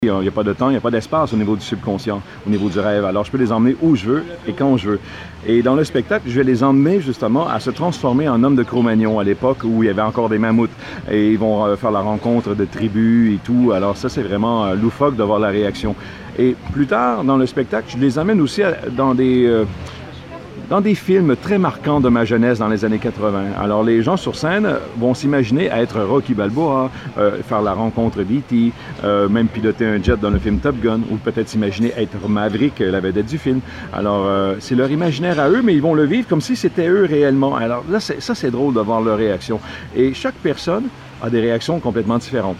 Il n'y a pas de temps, il n'y a pas d'espace au niveau du subconscient, au niveau du rêve. Alors, je peux les emmener où je veux et quand je veux. Et dans le spectacle, je vais les emmener justement à se transformer en hommes de Cro-Magnon à l'époque où il y avait encore des mammouths. Et ils vont faire la rencontre de tribus et tout. Alors ça, c'est vraiment loufoque de voir la réaction. Et plus tard, dans le spectacle, je les amène aussi dans des films très marquants de ma jeunesse dans les années 80. Alors, les gens sur scène vont s'imaginer être Rocky Balboa, faire la rencontre d'E.T., même piloter un jet dans le film Top Gun, ou peut-être s'imaginer être Maverick, la vedette du film. Alors, c'est leur imaginaire à eux, mais ils vont le vivre comme si c'était eux réellement. Alors là, ça, c'est drôle de voir leur réaction. Et chaque personne a des réactions complètement différentes.